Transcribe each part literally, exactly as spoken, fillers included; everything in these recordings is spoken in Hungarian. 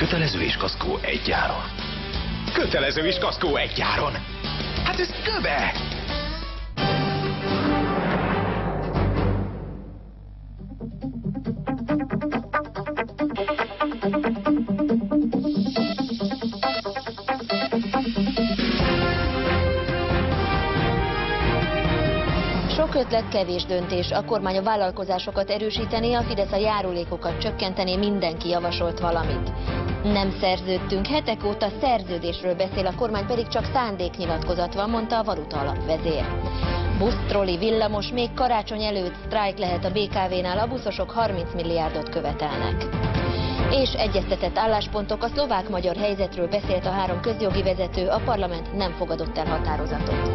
Kötelező is kaszkó egy áron. Kötelező is kaszkó egy áron. Hát ez köve! Sok ötlet, kevés döntés. A kormány a vállalkozásokat erősítené, a Fidesz a járulékokat csökkentené, mindenki javasolt valamit. Nem szerződtünk, hetek óta szerződésről beszél, a kormány pedig csak szándéknyilatkozat van, mondta a Valuta Alapvezér. Busz, troli, villamos, még karácsony előtt sztrájk lehet a bé ká vé-nál, a buszosok harminc milliárdot követelnek. És egyeztetett álláspontok, a szlovák-magyar helyzetről beszélt a három közjogi vezető, a parlament nem fogadott el határozatot.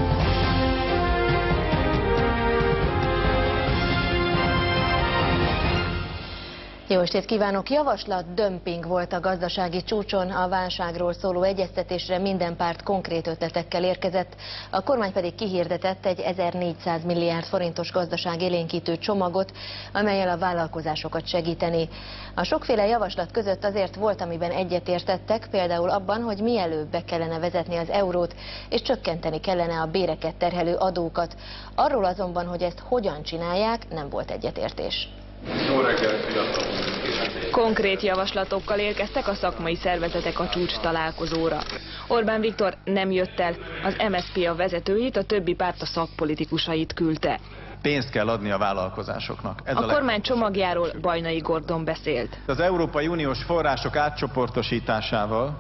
Jó estét kívánok! Javaslat dömping volt a gazdasági csúcson, a válságról szóló egyeztetésre minden párt konkrét ötletekkel érkezett, a kormány pedig kihirdetett egy ezernégyszáz milliárd forintos gazdaságélénkítő csomagot, amellyel a vállalkozásokat segíteni. A sokféle javaslat között azért volt, amiben egyetértettek, például abban, hogy mielőbb be kellene vezetni az eurót, és csökkenteni kellene a béreket terhelő adókat. Arról azonban, hogy ezt hogyan csinálják, nem volt egyetértés. Jó reggelt, fiatal! Konkrét javaslatokkal érkeztek a szakmai szervezetek a csúcs találkozóra. Orbán Viktor nem jött el, az em es zé pé a vezetőit, a többi párt a szakpolitikusait küldte. Pénzt kell adni a vállalkozásoknak. Ez a, a kormány csomagjáról Bajnai Gordon beszélt. Az Európai Uniós források átcsoportosításával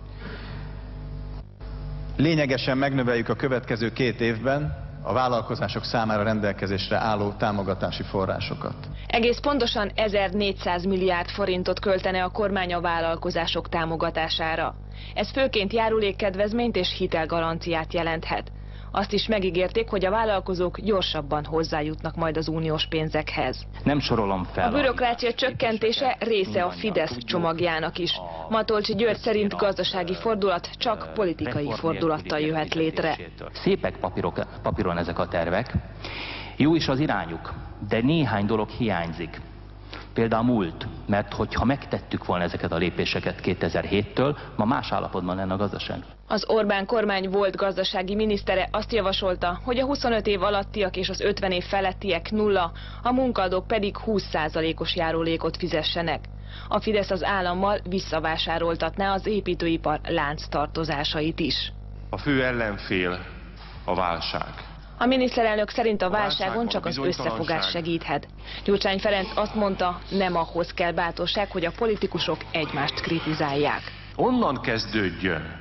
lényegesen megnöveljük a következő két évben a vállalkozások számára rendelkezésre álló támogatási forrásokat. Egész pontosan ezernégyszáz milliárd forintot költene a kormány a vállalkozások támogatására. Ez főként járulékkedvezményt és hitelgaranciát jelenthet. Azt is megígérték, hogy a vállalkozók gyorsabban hozzájutnak majd az uniós pénzekhez. Nem sorolom fel. A bürokrácia csökkentése része a Fidesz csomagjának is. Matolcsy György szerint gazdasági fordulat csak politikai fordulattal jöhet létre. Szépek papírok, papíron ezek a tervek. Jó is az irányuk, de néhány dolog hiányzik. Például a múlt, mert hogyha megtettük volna ezeket a lépéseket kétezer-héttől, ma más állapotban lenne a gazdaság. Az Orbán kormány volt gazdasági minisztere azt javasolta, hogy a huszonöt év alattiak és az ötven év felettiek nulla, a munkaadók pedig húsz százalékos járulékot fizessenek. A Fidesz az állammal visszavásároltatná az építőipar lánctartozásait is. A fő ellenfél a válság. A miniszterelnök szerint a válságon csak az összefogás segíthet. Gyurcsány Ferenc azt mondta, nem ahhoz kell bátorság, hogy a politikusok egymást kritizálják. Onnan kezdődjön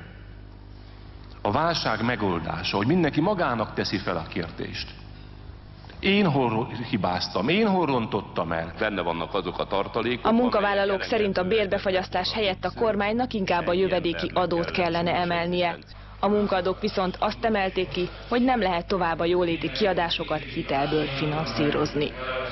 a válság megoldása, hogy mindenki magának teszi fel a kérdést. Én hol hibáztam, én hol rontottam el. Benne vannak azok a tartalékok. A munkavállalók szerint a bérbefagyasztás helyett a kormánynak inkább a jövedéki adót kellene emelnie. A munkaadók viszont azt emelték ki, hogy nem lehet tovább a jóléti kiadásokat hitelből finanszírozni.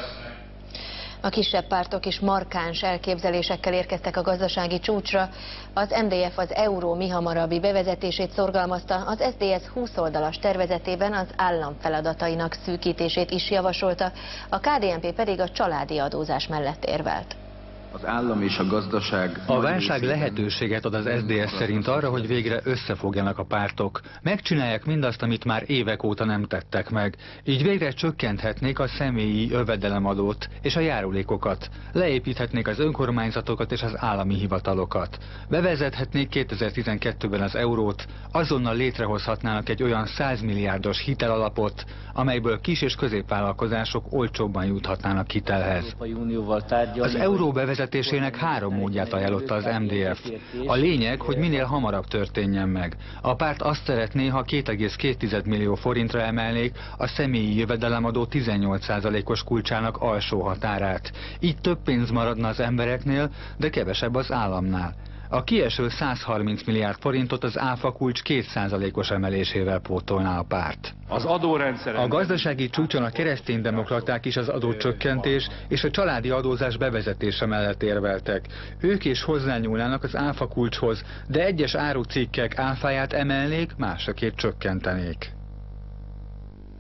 A kisebb pártok is markáns elképzelésekkel érkeztek a gazdasági csúcsra. Az em dé ef az euró mihamarabbi bevezetését szorgalmazta, az es zé dé es húsz oldalas tervezetében az állam feladatainak szűkítését is javasolta, a ká dé en pé pedig a családi adózás mellett érvelt. Az állam és a gazdaság... A válság lehetőséget ad az es zé dé es szerint arra, hogy végre összefogjanak a pártok. Megcsinálják mindazt, amit már évek óta nem tettek meg. Így végre csökkenthetnék a személyi jövedelemadót és a járulékokat. Leépíthetnék az önkormányzatokat és az állami hivatalokat. Bevezethetnék kétezer-tizenkettőben az eurót, azonnal létrehozhatnának egy olyan száz milliárdos hitelalapot, amelyből kis- és középvállalkozások olcsóbban juthatnának hitelhez. Az euró bevezetésének három módját ajánlotta az em dé ef. A lényeg, hogy minél hamarabb történjen meg. A párt azt szeretné, ha két egész két millió forintra emelnék a személyi jövedelemadó tizennyolc százalékos kulcsának alsó határát. Így több pénz maradna az embereknél, de kevesebb az államnál. A kieső száz harminc milliárd forintot az áfa kulcs két százalékos emelésével pótolná a párt. Az adórendszer... A gazdasági csúcson a kereszténydemokraták is az adócsökkentés és a családi adózás bevezetése mellett érveltek. Ők is hozzányúlnának az áfa kulcshoz, de egyes árucikkek áfáját emelnék, másokét csökkentenék.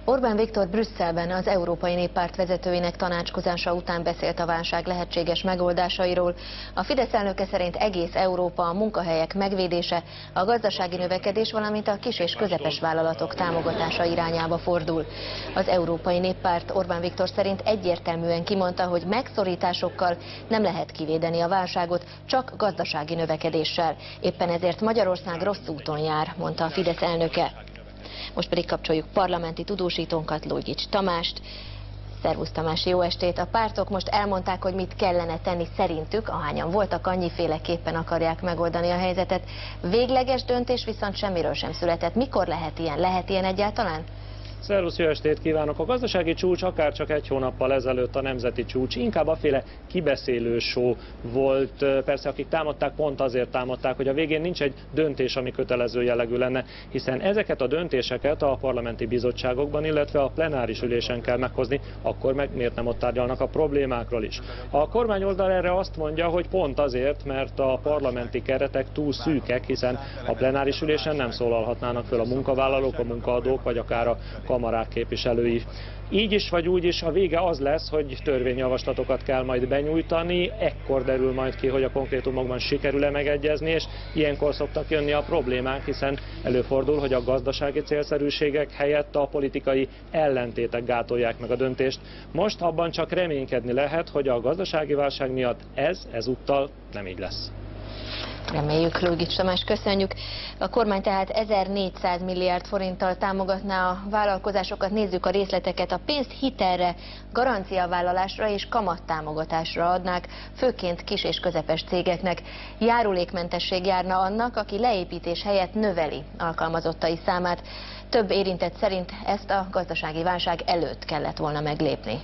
Orbán Viktor Brüsszelben az Európai Néppárt vezetőinek tanácskozása után beszélt a válság lehetséges megoldásairól. A Fidesz elnöke szerint egész Európa a munkahelyek megvédése, a gazdasági növekedés, valamint a kis és közepes vállalatok támogatása irányába fordul. Az Európai Néppárt Orbán Viktor szerint egyértelműen kimondta, hogy megszorításokkal nem lehet kivédeni a válságot, csak gazdasági növekedéssel. Éppen ezért Magyarország rossz úton jár, mondta a Fidesz elnöke. Most pedig kapcsoljuk parlamenti tudósítónkat, Lógyics Tamást. Szervusz Tamás, jó estét! A pártok most elmondták, hogy mit kellene tenni szerintük, ahányan voltak, annyiféleképpen akarják megoldani a helyzetet. Végleges döntés viszont semmiről sem született. Mikor lehet ilyen? Lehet ilyen egyáltalán? Szervusz, jó estét kívánok! A gazdasági csúcs akár csak egy hónappal ezelőtt a nemzeti csúcs inkább aféle kibeszélő show volt. Persze akik támadták, pont azért támadták, hogy a végén nincs egy döntés, ami kötelező jellegű lenne, hiszen ezeket a döntéseket a parlamenti bizottságokban, illetve a plenáris ülésen kell meghozni, akkor meg miért nem ott tárgyalnak a problémákról is. A kormány oldal erre azt mondja, hogy pont azért, mert a parlamenti keretek túl szűkek, hiszen a plenáris ülésen nem szólalhatnának föl a munkavállalók, a munkaadók, vagy akár a kamarák képviselői. Így is vagy úgy is a vége az lesz, hogy törvényjavaslatokat kell majd benyújtani, ekkor derül majd ki, hogy a konkrétumokban sikerül-e megegyezni, és ilyenkor szoktak jönni a problémák, hiszen előfordul, hogy a gazdasági célszerűségek helyett a politikai ellentétek gátolják meg a döntést. Most abban csak reménykedni lehet, hogy a gazdasági válság miatt ez ezúttal nem így lesz. Reméljük, Lógyics Tamás, köszönjük. A kormány tehát ezernégyszáz milliárd forinttal támogatná a vállalkozásokat. Nézzük a részleteket. A pénzt hitelre, garanciavállalásra és kamattámogatásra adnák, főként kis és közepes cégeknek. Járulékmentesség járna annak, aki leépítés helyett növeli alkalmazottai számát. Több érintett szerint ezt a gazdasági válság előtt kellett volna meglépni.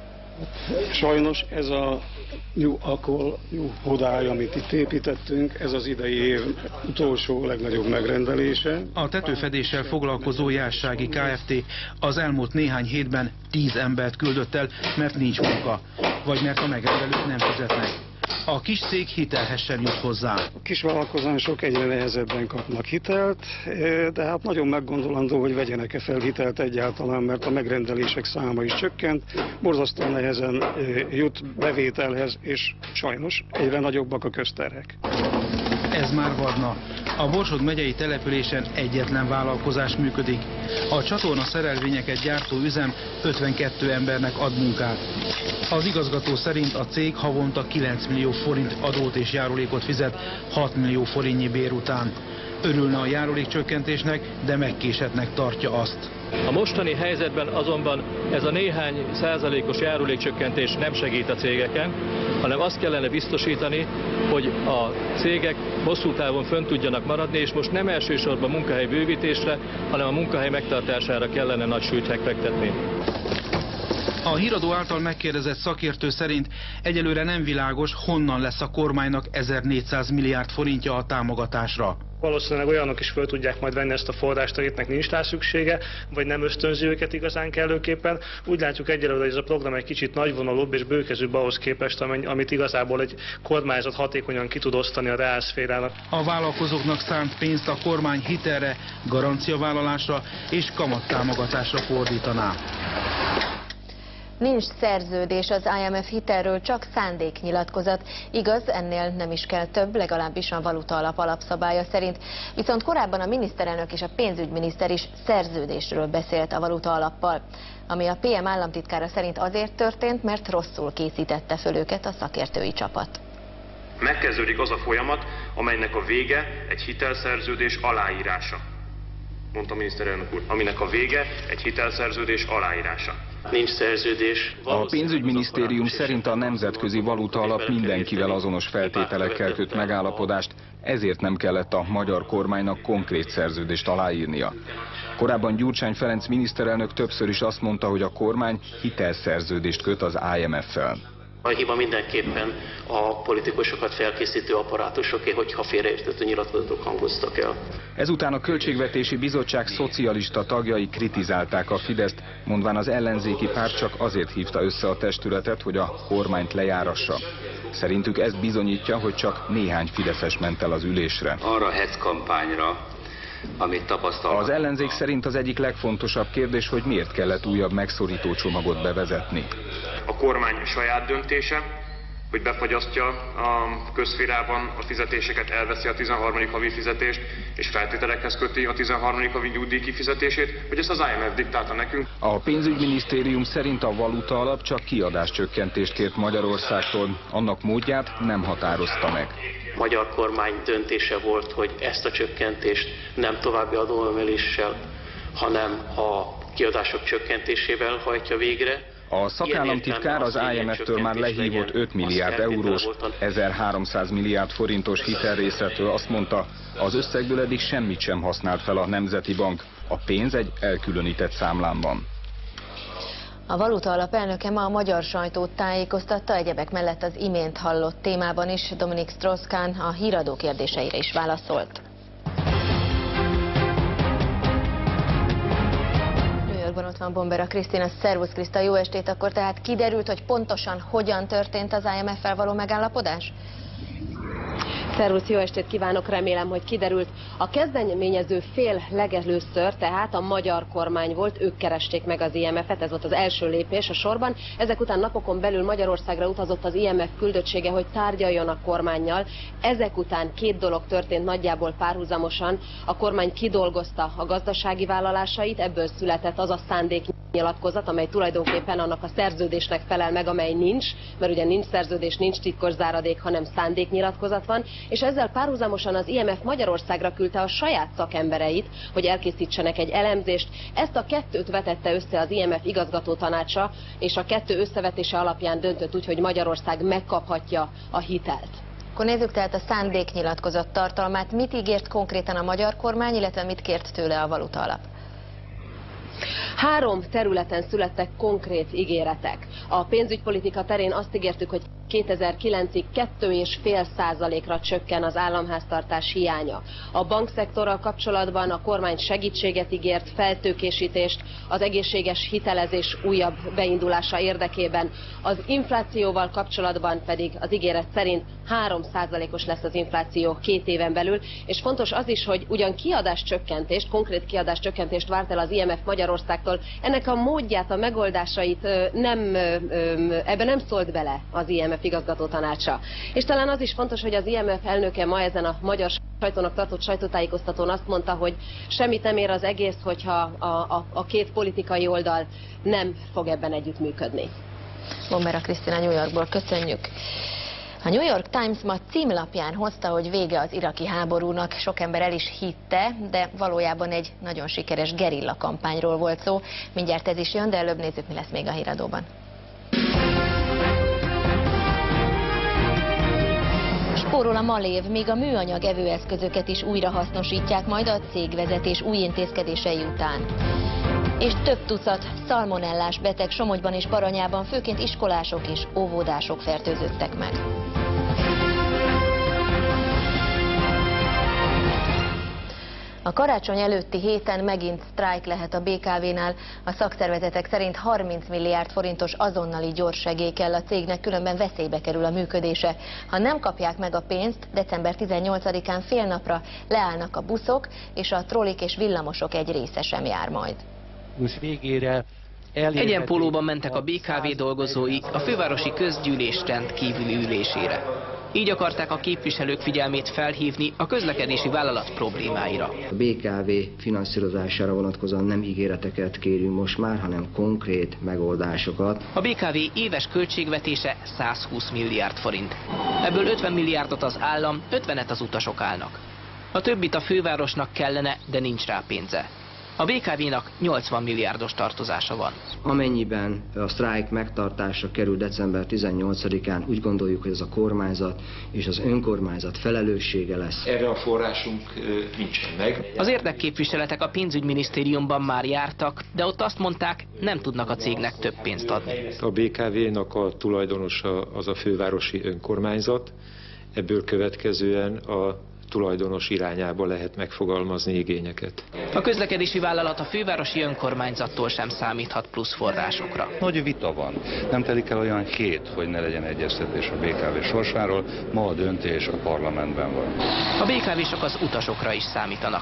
Sajnos ez a New Accol, New Hodály, amit itt építettünk, ez az idei év utolsó legnagyobb megrendelése. A tetőfedéssel foglalkozó Jássági Kft. Az elmúlt néhány hétben tíz embert küldött el, mert nincs munka, vagy mert a megrendelők nem fizetnek. A kis cég hitelhez sem jut hozzá. A kisvállalkozások egyre nehezebben kapnak hitelt, de hát nagyon meggondolandó, hogy vegyenek-e fel hitelt egyáltalán, mert a megrendelések száma is csökkent, borzasztóan nehezen jut bevételhez, és sajnos egyre nagyobbak a közterhek. Ez már Vadna. A Borsod megyei településen egyetlen vállalkozás működik. A csatorna szerelvényeket gyártó üzem ötvenkettő embernek ad munkát. Az igazgató szerint a cég havonta kilenc millió forint adót és járulékot fizet hat millió forintnyi bér után. Örülne a járulékcsökkentésnek, de megkésetnek tartja azt. A mostani helyzetben azonban ez a néhány százalékos járulékcsökkentés nem segít a cégeken, hanem azt kellene biztosítani, hogy a cégek hosszú távon fönn tudjanak maradni, és most nem elsősorban munkahely bővítésre, hanem a munkahely megtartására kellene nagy súlyt fektetni. A híradó által megkérdezett szakértő szerint egyelőre nem világos, honnan lesz a kormánynak ezernégyszáz milliárd forintja a támogatásra. Valószínűleg olyanok is föl tudják majd venni ezt a forrást, akiknek nincs rá szüksége, vagy nem ösztönzi őket igazán kellőképpen. Úgy látjuk egyelőre, hogy ez a program egy kicsit nagyvonalúbb és bőkezőbb ahhoz képest, amit igazából egy kormányzat hatékonyan ki tud osztani a reálszférának. A vállalkozóknak szánt pénzt a kormány hitelre, garanciavállalásra és kamattámogatásra fordítaná. Nincs szerződés az I M F hitelről, csak szándéknyilatkozat. Igaz, ennél nem is kell több, legalábbis a Valutaalap alapszabálya szerint. Viszont korábban a miniszterelnök és a pénzügyminiszter is szerződésről beszélt a Valutaalappal, ami a P M államtitkára szerint azért történt, mert rosszul készítette föl őket a szakértői csapat. Megkezdődik az a folyamat, amelynek a vége egy hitelszerződés aláírása, mondta a miniszterelnök úr, aminek a vége egy hitelszerződés aláírása. Nincs szerződés. A pénzügyminisztérium szerint a Nemzetközi Valutaalap mindenkivel azonos feltételekkel köt megállapodást, ezért nem kellett a magyar kormánynak konkrét szerződést aláírnia. Korábban Gyurcsány Ferenc miniszterelnök többször is azt mondta, hogy a kormány hitelszerződést köt az I M F-fel. A hiba mindenképpen a politikusokat felkészítő apparátusoké, hogyha félreérthető nyilatkozatok hangoztak el. Ezután a Költségvetési Bizottság szocialista tagjai kritizálták a Fideszt, mondván az ellenzéki párt csak azért hívta össze a testületet, hogy a kormányt lejárassa. Szerintük ez bizonyítja, hogy csak néhány fideszes ment el az ülésre. Arra a hetz kampányra, amit tapasztalnak. Az ellenzék szerint az egyik legfontosabb kérdés, hogy miért kellett újabb megszorító csomagot bevezetni. A kormány saját döntése, hogy befagyasztja a közszférában a fizetéseket, elveszi a tizenharmadik havi fizetést, és feltételekhez köti a tizenharmadik havi nyugdíj kifizetését, hogy ezt az I M F diktálta nekünk. A pénzügyminisztérium szerint a valuta alap csak kiadáscsökkentést kért Magyarországtól, annak módját nem határozta meg. A magyar kormány döntése volt, hogy ezt a csökkentést nem további adóemeléssel, hanem a kiadások csökkentésével hajtja végre. A szakállamtitkár az I M F-től már lehívott öt milliárd eurós, ezerháromszáz milliárd forintos hitelrészletről azt mondta, az összegből eddig semmit sem használt fel a Nemzeti Bank. A pénz egy elkülönített számlán van. A Valuta Alap elnöke ma a magyar sajtót tájékoztatta, egyebek mellett az imént hallott témában is Dominik Strauss-Kahn a híradó kérdéseire is válaszolt. Ott van Bombera Krisztina, szervusz Kriszta, jó estét, akkor tehát kiderült, hogy pontosan hogyan történt az I M F-fel való megállapodás? Szervusz, jó estét kívánok, remélem, hogy kiderült. A kezdeményező fél legelőször, tehát a magyar kormány volt, ők keresték meg az I M F-et, ez volt az első lépés a sorban. Ezek után napokon belül Magyarországra utazott az I M F küldöttsége, hogy tárgyaljon a kormánnyal. Ezek után két dolog történt nagyjából párhuzamosan. A kormány kidolgozta a gazdasági vállalásait, ebből született az a szándéknyilatkozat, amely tulajdonképpen annak a szerződésnek felel meg, amely nincs, mert ugye nincs szerződés, nincs titkos záradék, hanem szándéknyilatkozat van. És ezzel párhuzamosan az I M F Magyarországra küldte a saját szakembereit, hogy elkészítsenek egy elemzést. Ezt a kettőt vetette össze az I M F igazgatótanácsa, és a kettő összevetése alapján döntött úgy, hogy Magyarország megkaphatja a hitelt. Akkor nézzük tehát a szándéknyilatkozat tartalmát. Mit ígért konkrétan a magyar kormány, illetve mit kért tőle a Valuta Alap? Három területen születtek konkrét ígéretek. A pénzügypolitika terén azt ígértük, hogy kétezer-kilencig kettő egész öt százalékra csökken az államháztartás hiánya. A bankszektorral kapcsolatban a kormány segítséget ígért, feltőkésítést, az egészséges hitelezés újabb beindulása érdekében. Az inflációval kapcsolatban pedig az ígéret szerint három százalékos lesz az infláció két éven belül, és fontos az is, hogy ugyan kiadáscsökkentést, konkrét kiadáscsökkentést várt el az I M F Magyarországtól, ennek a módját, a megoldásait nem, ebbe nem szólt bele az I M F igazgatótanácsa. És talán az is fontos, hogy az I M F elnöke ma ezen a magyar sajtónak tartott sajtótájékoztatón azt mondta, hogy semmit nem ér az egész, hogyha a, a, a két politikai oldal nem fog ebben együttműködni. Bombera Krisztina New Yorkból, köszönjük. A New York Times ma címlapján hozta, hogy vége az iraki háborúnak. Sok ember el is hitte, de valójában egy nagyon sikeres gerilla kampányról volt szó. Mindjárt ez is jön, de előbb nézzük, mi lesz még a híradóban. Spórol a malév, még a műanyag evőeszközöket is újra hasznosítják majd a cégvezetés új intézkedései után. És több tucat szalmonellás beteg Somogyban és Baranyában, főként iskolások és óvodások fertőzöttek meg. A karácsony előtti héten megint sztrájk lehet a bé ká vé-nál. A szakszervezetek szerint harminc milliárd forintos azonnali gyorssegély kell a cégnek, különben veszélybe kerül a működése. Ha nem kapják meg a pénzt, december tizennyolcadikán fél napra leállnak a buszok, és a trollik és villamosok egy része sem jár majd. Végére egyenpólóban mentek a bé ká vé dolgozói a fővárosi közgyűlés rendkívüli ülésére. Így akarták a képviselők figyelmét felhívni a közlekedési vállalat problémáira. A bé ká vé finanszírozására vonatkozóan nem ígéreteket kérünk most már, hanem konkrét megoldásokat. A bé ká vé éves költségvetése százhúsz milliárd forint. Ebből ötven milliárdot az állam, ötvenet az utasok állnak. A többit a fővárosnak kellene, de nincs rá pénze. A bé ká vé-nak nyolcvan milliárdos tartozása van. Amennyiben a sztrájk megtartásra kerül december tizennyolcadikán, úgy gondoljuk, hogy ez a kormányzat és az önkormányzat felelőssége lesz. Erre a forrásunk nincsen meg. Az érdekképviseletek a pénzügyminisztériumban már jártak, de ott azt mondták, nem tudnak a cégnek több pénzt adni. A bé ká vé-nak a tulajdonosa az a fővárosi önkormányzat, ebből következően a tulajdonos irányába lehet megfogalmazni igényeket. A közlekedési vállalat a fővárosi önkormányzattól sem számíthat plusz forrásokra. Nagy vita van. Nem telik el olyan hét, hogy ne legyen egyeztetés a bé ká vé sorsáról. Ma a döntés a parlamentben van. A bé ká vésok az utasokra is számítanak.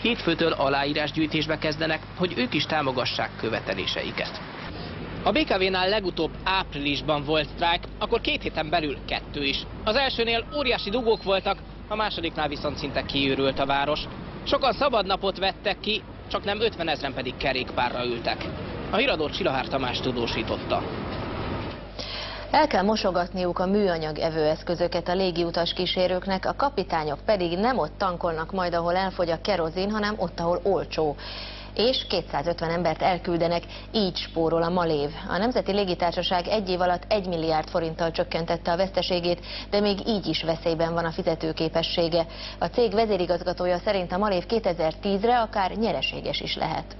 Hétfőtől aláírásgyűjtésbe kezdenek, hogy ők is támogassák követeléseiket. A bé ká vé-nál legutóbb áprilisban volt sztrájk, akkor két héten belül kettő is. Az elsőnél óriási dugók voltak, a másodiknál viszont szinte kiürült a város. Sokan szabadnapot vettek ki, csak nem ötvenezren pedig kerékpárra ültek. A híradót Csilahár Tamás tudósította. El kell mosogatniuk a műanyag evőeszközöket a légiutas kísérőknek, a kapitányok pedig nem ott tankolnak majd, ahol elfogy a kerozin, hanem ott, ahol olcsó. És kétszázötven embert elküldenek, így spórol a Malév. A Nemzeti Légitársaság egy év alatt egy milliárd forinttal csökkentette a veszteségét, de még így is veszélyben van a fizetőképessége. A cég vezérigazgatója szerint a Malév kétezer-tízre akár nyereséges is lehet.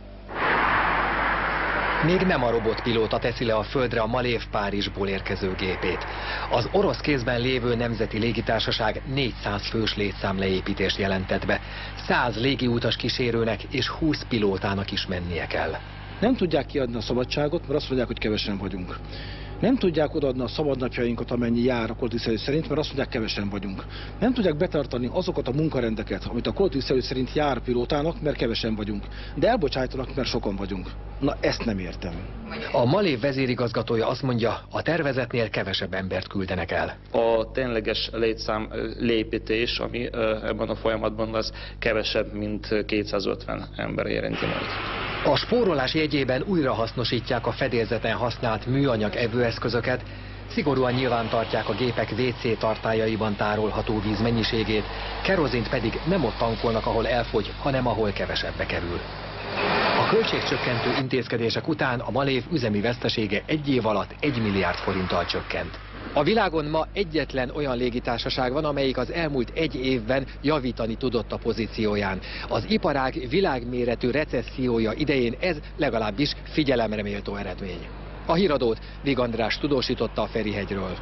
Még nem a robotpilóta teszi le a földre a Malév Párizsból érkező gépét. Az orosz kézben lévő Nemzeti Légitársaság négyszáz fős létszámleépítést jelentett be. száz légiutas kísérőnek és húsz pilótának is mennie kell. Nem tudják kiadni a szabadságot, mert azt mondják, hogy kevesen vagyunk. Nem tudják odaadni a szabadnapjainkat, amennyi jár a kollektív szerződés szerint, mert azt mondják, kevesen vagyunk. Nem tudják betartani azokat a munkarendeket, amit a kollektív szerződés szerint jár pilótának, mert kevesen vagyunk. De elbocsájtanak, mert sokan vagyunk. Na, ezt nem értem. A Malév vezérigazgatója azt mondja, a tervezetnél kevesebb embert küldenek el. A tényleges létszám leépítés, ami ebben a folyamatban lesz, kevesebb, mint kétszázötven ember érinti majd. A spórolás jegyében újrahasznosítják a fedélzeten használt műanyag evőeszközöket, szigorúan nyilvántartják a gépek vé cé tartályaiban tárolható víz mennyiségét, kerozint pedig nem ott tankolnak, ahol elfogy, hanem ahol kevesebbe kerül. A költségcsökkentő intézkedések után a Malév üzemi vesztesége egy év alatt egy milliárd forinttal csökkent. A világon ma egyetlen olyan légitársaság van, amelyik az elmúlt egy évben javítani tudott a pozícióján. Az iparág világméretű recessziója idején ez legalábbis figyelemre méltó eredmény. A híradót Vig András tudósította a Ferihegyről.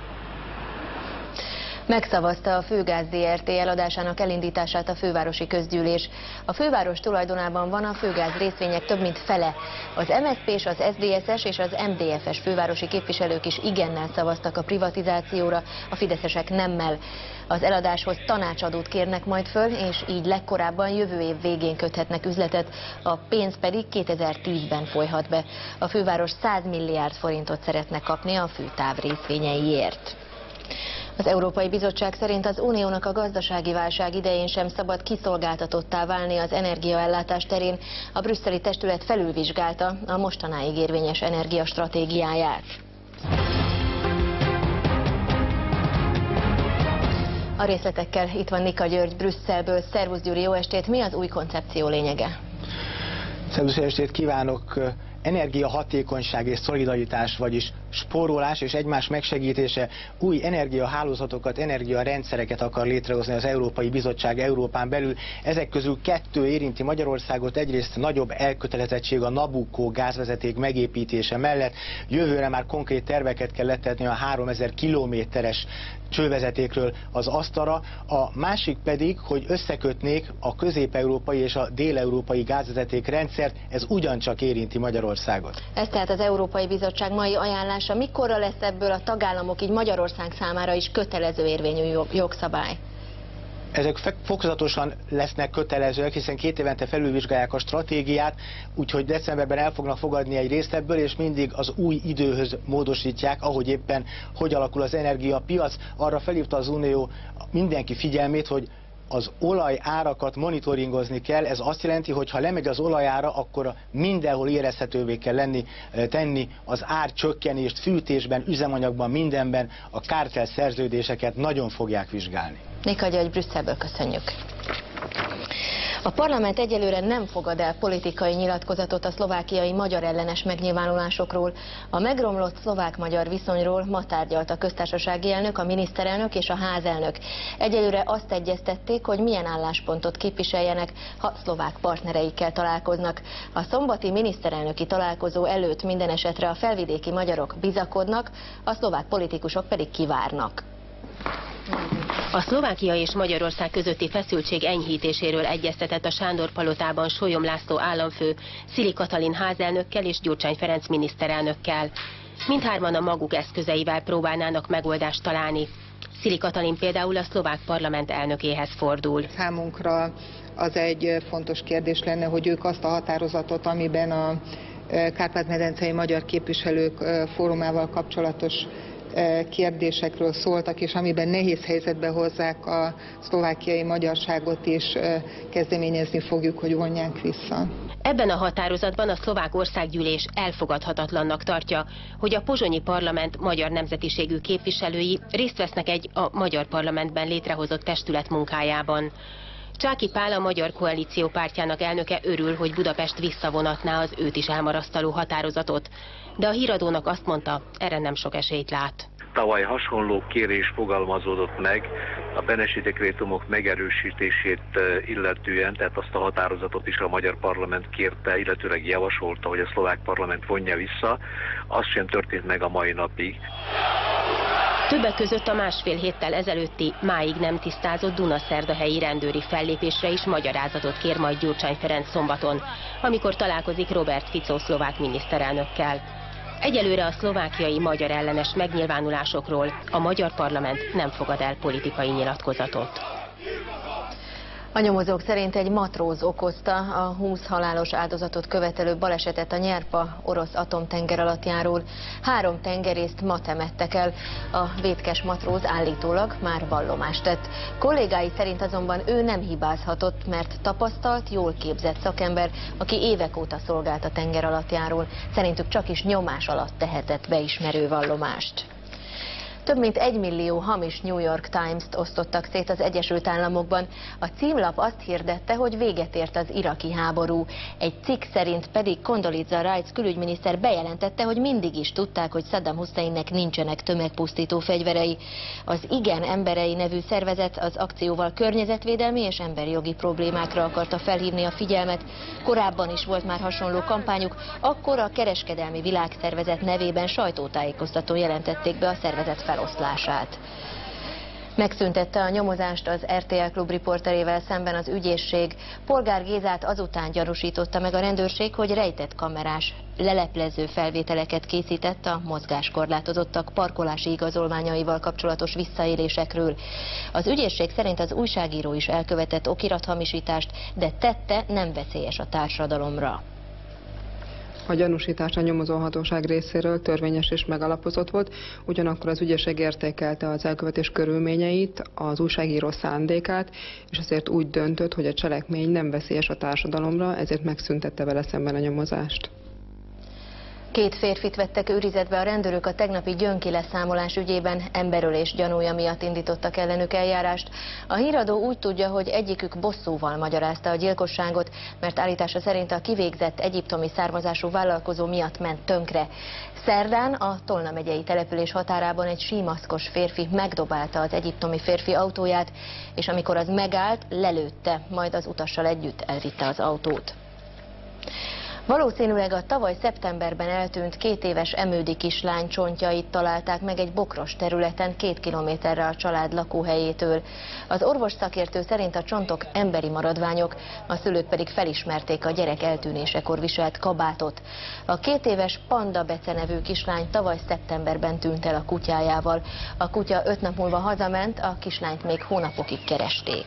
Megszavazta a Főgáz zé er té eladásának elindítását a fővárosi közgyűlés. A főváros tulajdonában van a Főgáz részvények több mint fele. Az em es zé pés, az es zé dé es-es és az em dé ef-es fővárosi képviselők is igennel szavaztak a privatizációra, a fideszesek nemmel. Az eladáshoz tanácsadót kérnek majd föl, és így legkorábban jövő év végén köthetnek üzletet, a pénz pedig kétezer-tízben folyhat be. A főváros száz milliárd forintot szeretne kapni a főtáv részvényeiért. Az Európai Bizottság szerint az Uniónak a gazdasági válság idején sem szabad kiszolgáltatottá válni az energiaellátás terén. A brüsszeli testület felülvizsgálta a mostanáig érvényes energiastratégiáját. A részletekkel itt van Nika György Brüsszelből. Szervusz Gyuri, jó estét! Mi az új koncepció lényege? Szervusz, jó estét kívánok! Energiahatékonyság és szolidaritás, vagyis spórolás és egymás megsegítése, új energiahálózatokat, energiarendszereket akar létrehozni az Európai Bizottság Európán belül. Ezek közül kettő érinti Magyarországot, egyrészt nagyobb elkötelezettség a Nabucco gázvezeték megépítése mellett. Jövőre már konkrét terveket kell letetni a háromezer kilométeres csővezetékről az asztalra, a másik pedig, hogy összekötnék a közép-európai és a dél-európai gázvezeték rendszert, ez ugyancsak érinti Magyarországot. Ez tehát az Európai Bizottság mai ajánlása. Mikorra lesz ebből a tagállamok, így Magyarország számára is kötelező érvényű jogszabály? Ezek fokozatosan lesznek kötelezőek, hiszen két évente felülvizsgálják a stratégiát, úgyhogy decemberben el fognak fogadni egy részt ebből, és mindig az új időhöz módosítják, ahogy éppen hogy alakul az energiapiac. Arra felhívta az Unió mindenki figyelmét, hogy az olaj árakat monitoringozni kell. Ez azt jelenti, hogy ha lemegy az olajára, akkor mindenhol érezhetővé kell lenni, tenni az árcsökkenést, fűtésben, üzemanyagban, mindenben. A kártel szerződéseket nagyon fogják vizsgálni. Nika György, Brüsszelből köszönjük. A parlament egyelőre nem fogad el politikai nyilatkozatot a szlovákiai magyar ellenes megnyilvánulásokról. A megromlott szlovák-magyar viszonyról ma tárgyalt a köztársasági elnök, a miniszterelnök és a házelnök. Egyelőre azt egyeztették, hogy milyen álláspontot képviseljenek, ha szlovák partnereikkel találkoznak. A szombati miniszterelnöki találkozó előtt minden esetre a felvidéki magyarok bizakodnak, a szlovák politikusok pedig kivárnak. A Szlovákia és Magyarország közötti feszültség enyhítéséről egyeztetett a Sándor-palotában Sólyom László államfő, Szili Katalin házelnökkel és Gyurcsány Ferenc miniszterelnökkel. Mindhárman a maguk eszközeivel próbálnának megoldást találni. Szili Katalin például a szlovák parlament elnökéhez fordul. Számunkra az egy fontos kérdés lenne, hogy ők azt a határozatot, amiben a Kárpát-medencei magyar képviselők fórumával kapcsolatos kérdésekről szóltak, és amiben nehéz helyzetbe hozzák a szlovákiai magyarságot is, kezdeményezni fogjuk, hogy vonják vissza. Ebben a határozatban a szlovák országgyűlés elfogadhatatlannak tartja, hogy a pozsonyi parlament magyar nemzetiségű képviselői részt vesznek egy a magyar parlamentben létrehozott testület munkájában. Csáky Pál, a Magyar Koalíció pártjának elnöke örül, hogy Budapest visszavonatná az őt is elmarasztaló határozatot, de a híradónak azt mondta, erre nem sok esélyt lát. Tavaly hasonló kérés fogalmazódott meg a Benesi dekrétumok megerősítését illetően, tehát azt a határozatot is a magyar parlament kérte, illetőleg javasolta, hogy a szlovák parlament vonja vissza. Az sem történt meg a mai napig. Többek között a másfél héttel ezelőtti, máig nem tisztázott dunaszerdahelyi rendőri fellépésre is magyarázatot kér majd Gyurcsány Ferenc szombaton, amikor találkozik Robert Fico szlovák miniszterelnökkel. Egyelőre a szlovákiai magyar ellenes megnyilvánulásokról a magyar parlament nem fogad el politikai nyilatkozatot. A nyomozók szerint egy matróz okozta a húsz halálos áldozatot követelő balesetet a Nyerpa orosz atomtengeralattjáról. Három tengerészt ma temettek el. A vétkes matróz állítólag már vallomást tett. Kollégái szerint azonban ő nem hibázhatott, mert tapasztalt, jól képzett szakember, aki évek óta szolgált a tengeralattjáról. Szerintük csak is nyomás alatt tehetett beismerő vallomást. Több mint egy millió hamis New York Times-t osztottak szét az Egyesült Államokban. A címlap azt hirdette, hogy véget ért az iraki háború. Egy cikk szerint pedig Condoleezza Rice külügyminiszter bejelentette, hogy mindig is tudták, hogy Saddam Husseinnek nincsenek tömegpusztító fegyverei. Az Igen emberei nevű szervezet az akcióval környezetvédelmi és emberi jogi problémákra akarta felhívni a figyelmet. Korábban is volt már hasonló kampányuk, akkor a Kereskedelmi Világszervezet nevében sajtótájékoztatón jelentették be a szervezet feloszlását. Megszüntette a nyomozást az er té el Klub riporterével szemben az ügyészség. Polgár Gézát azután gyanúsította meg a rendőrség, hogy rejtett kamerás leleplező felvételeket készített a mozgáskorlátozottak parkolási igazolványaival kapcsolatos visszaélésekről. Az ügyészség szerint az újságíró is elkövetett okirathamisítást, de tette nem veszélyes a társadalomra. A gyanúsítás a nyomozóhatóság részéről törvényes és megalapozott volt, ugyanakkor az ügyészség értékelte az elkövetés körülményeit, az újságíró szándékát, és azért úgy döntött, hogy a cselekmény nem veszélyes a társadalomra, ezért megszüntette vele szemben a nyomozást. Két férfit vettek őrizetbe a rendőrök a tegnapi gyönki leszámolás ügyében, emberölés gyanúja miatt indítottak ellenük eljárást. A híradó úgy tudja, hogy egyikük bosszúval magyarázta a gyilkosságot, mert állítása szerint a kivégzett egyiptomi származású vállalkozó miatt ment tönkre. Szerdán a Tolna megyei település határában egy símaszkos férfi megdobálta az egyiptomi férfi autóját, és amikor az megállt, lelőtte, majd az utassal együtt elvitte az autót. Valószínűleg a tavaly szeptemberben eltűnt két éves emődi kislány csontjait találták meg egy bokros területen két kilométerre a család lakóhelyétől. Az orvos szakértő szerint a csontok emberi maradványok, a szülők pedig felismerték a gyerek eltűnésekor viselt kabátot. A két éves Panda Bece nevű kislány tavaly szeptemberben tűnt el a kutyájával. A kutya öt nap múlva hazament, a kislányt még hónapokig keresték.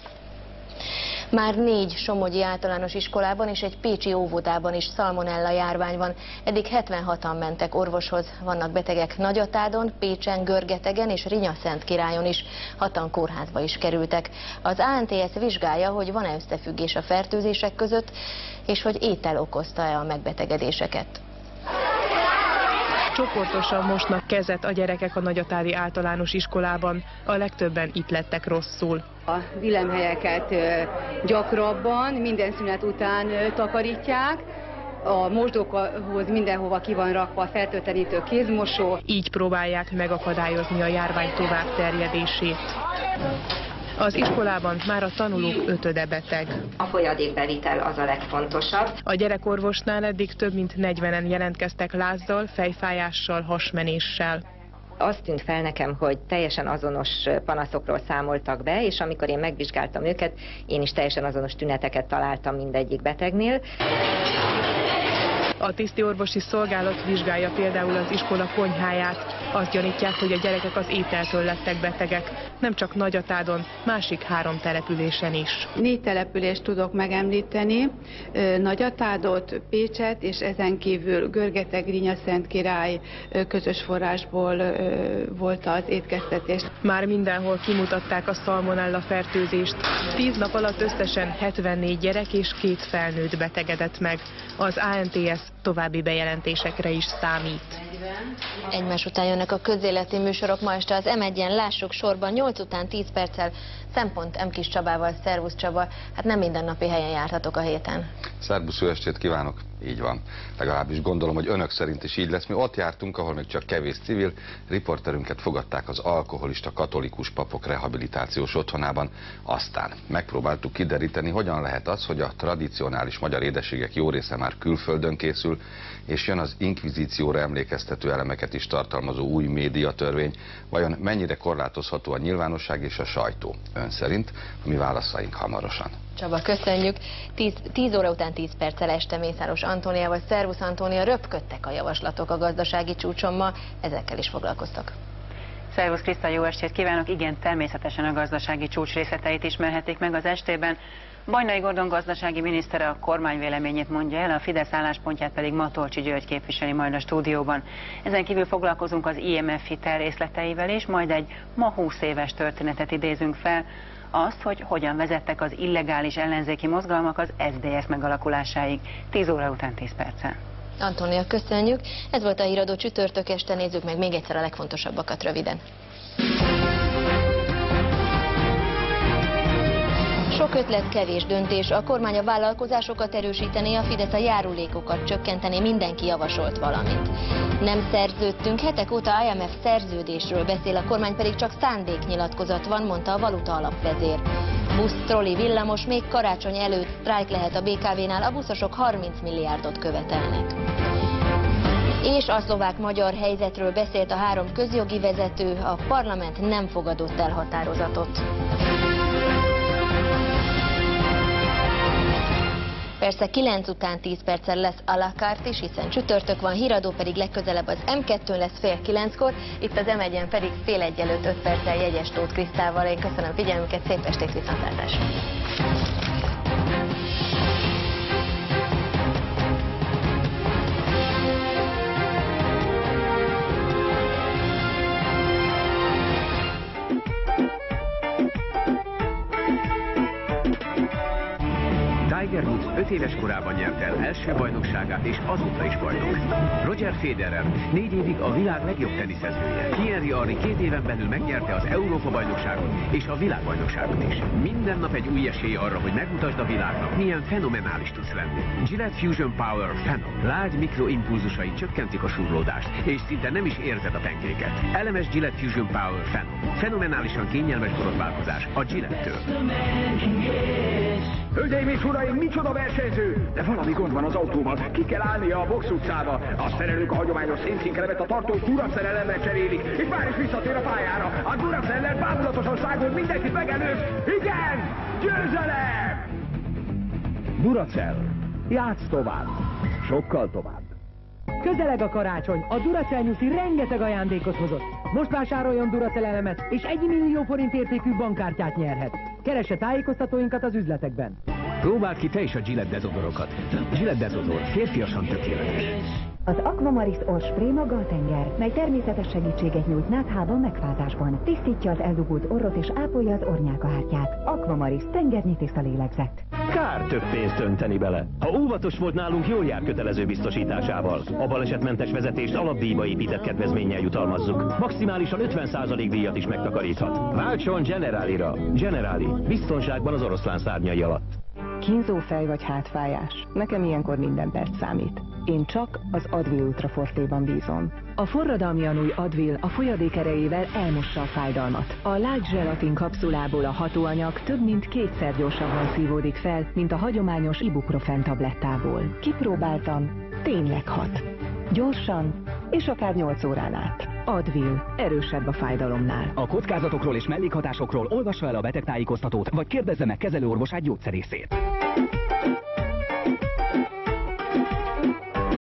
Már négy somogyi általános iskolában és egy pécsi óvodában is szalmonella járvány van. Eddig hetvenhatan mentek orvoshoz, vannak betegek Nagyatádon, Pécsen, Görgetegen és Rinyaszentkirályon is, hatan kórházba is kerültek. Az á en té es vizsgálja, hogy van-e összefüggés a fertőzések között, és hogy étel okozta-e a megbetegedéseket. Csoportosan mosnak kezet a gyerekek a Nagyatádi általános iskolában, a legtöbben itt lettek rosszul. A villemhelyeket gyakrabban, minden szünet után takarítják, a mosdókhoz mindenhova ki van rakva a fertőtlenítő kézmosó. Így próbálják megakadályozni a járvány tovább terjedését. Az iskolában már a tanulók ötöde beteg. A folyadékbevitel az a legfontosabb. A gyerekorvosnál eddig több mint negyvenen jelentkeztek lázzal, fejfájással, hasmenéssel. Azt tűnt fel nekem, hogy teljesen azonos panaszokról számoltak be, és amikor én megvizsgáltam őket, én is teljesen azonos tüneteket találtam mindegyik betegnél. A tisztiorvosi szolgálat vizsgálja például az iskola konyháját. Azt gyanítják, hogy a gyerekek az ételtől lettek betegek. Nem csak Nagyatádon, másik három településen is. Négy települést tudok megemlíteni, Nagyatádot, Pécset, és ezen kívül Görgeteg-Rinyaszentkirály közös forrásból volt az étkeztetés. Már mindenhol kimutatták a szalmonella fertőzést. Tíz nap alatt összesen hetvennégy gyerek és két felnőtt betegedett meg. Az á en té es további bejelentésekre is számít. Egymás után jönnek a közéleti műsorok, ma este az em egyen lássuk sorban nyolc után tíz perccel Szempont M. Kis Csabával. Szervusz Csaba, hát nem mindennapi helyen járhatok a héten. Szervusz, jó estét kívánok! Így van. Legalábbis gondolom, hogy önök szerint is így lesz. Mi ott jártunk, ahol még csak kevés civil, riporterünket fogadták az alkoholista katolikus papok rehabilitációs otthonában. Aztán megpróbáltuk kideríteni, hogyan lehet az, hogy a tradicionális magyar édességek jó része már külföldön készül, és jön az inkvizícióra emlékeztető elemeket is tartalmazó új médiatörvény. Vajon mennyire korlátozható a nyilvánosság és a sajtó? Ön szerint? A mi válaszaink hamarosan. Csaba, köszönjük. tíz óra után tíz perccel este Mészáros Antóniával. Szervusz Antónia, röpködtek a javaslatok a gazdasági csúcson ma, ezekkel is foglalkoztak. Szervusz Kriszta, jó estét kívánok! Igen, természetesen a gazdasági csúcs részleteit ismerhetik meg az estében. Bajnai Gordon gazdasági miniszter a kormány véleményét mondja el, a Fidesz álláspontját pedig Matolcsy György képviseli majd a stúdióban. Ezen kívül foglalkozunk az i em ef hitel részleteivel, és majd egy ma húsz éves történetet idézünk fel, azt, hogy hogyan vezettek az illegális ellenzéki mozgalmak az es zé dé es megalakulásáig. tíz óra után tíz perccel. Antónia, köszönjük. Ez volt a Híradó csütörtök este, nézzük meg még egyszer a legfontosabbakat röviden. Sok ötlet, kevés döntés. A kormány a vállalkozásokat erősítené, a Fidesz a járulékokat csökkenteni, mindenki javasolt valamit. Nem szerződtünk, hetek óta i em ef szerződésről beszél, a kormány pedig csak szándéknyilatkozat van, mondta a valuta alapvezér. Busz, troli, villamos, még karácsony előtt sztrájk lehet a bé ká vénál, a buszosok harminc milliárdot követelnek. És a szlovák-magyar helyzetről beszélt a három közjogi vezető, a parlament nem fogadott el határozatot. Persze kilenc után tíz perccel lesz à la carte is, hiszen csütörtök van, Híradó pedig legközelebb az em kettőn lesz fél kilenckor, itt az em egyen pedig fél egy előtt öt perccel Jegyes Tóth Krisztával. Én köszönöm figyelmüket, szép estét, viszontlátásra! Tiger Woods öt éves korában nyert el első bajnokságát, és azóta is bajnok. Roger Federer négy évig a világ legjobb teniszezője. Thierry Henry két éven belül megnyerte az Európa-bajnokságot és a világbajnokságot is. Minden nap egy új esély arra, hogy megmutasd a világnak, milyen fenomenális tudsz lenni. Gillette Fusion Power Phenom. Lágy mikroimpulzusai csökkentik a surlódást, és szinte nem is érzed a penkéket. Elemes Gillette Fusion Power Phenom. Fenomenálisan kényelmes borotválkozás a Gillette-től. Hölgyeim és uraim, micsoda versenyző! De valami gond van az autóval. Ki kell állnia a Box utcába. A szerelők a hagyományos szénszínkelemet a tartós Duracell ellenre cserélik, és már is visszatér a pályára. A Duracell-el bámulatosan szágult, mindenkit megelőz. Igen! Győzelem! Duracell. Játsz tovább. Sokkal tovább. Közeleg a karácsony, a Duracell nyuszi rengeteg ajándékot hozott. Most vásároljon Duracell elemet, és egy millió forint értékű bankkártyát nyerhet. Keresse tájékoztatóinkat az üzletekben. Próbáld ki te is a Gillette dezodorokat. Gillette dezodor, férfiasan tökéletes. Az Aquamaris orrspray maga a tenger, mely természetes segítséget nyújt náthában megfázásban. Tisztítja az eldugult orrot és ápolja az orrnyálkahártyát. Aquamaris, tengernyi tiszta lélegzet. Kár több pénzt önteni bele. Ha óvatos volt nálunk, jól jár kötelező biztosításával. A balesetmentes vezetést alapdíjba épített kedvezménnyel jutalmazzuk. Maximálisan ötven százalék díjat is megtakaríthat. Váltson Generálira. Generáli. Biztonságban az oroszlán szárnyai alatt. Kínzó fej vagy hátfájás. Nekem ilyenkor minden perc számít. Én csak az Advil Ultra Fortéban bízom. A forradalmian új Advil a folyadék erejével elmossa a fájdalmat. A lágy zselatin kapszulából a hatóanyag több mint kétszer gyorsabban szívódik fel, mint a hagyományos ibuprofen tablettából. Kipróbáltam, tényleg hat. Gyorsan, és akár nyolc órán át. Advil, erősebb a fájdalomnál. A kockázatokról és mellékhatásokról olvassa el a betegtájékoztatót, vagy kérdezze meg kezelőorvosát, gyógyszerészét.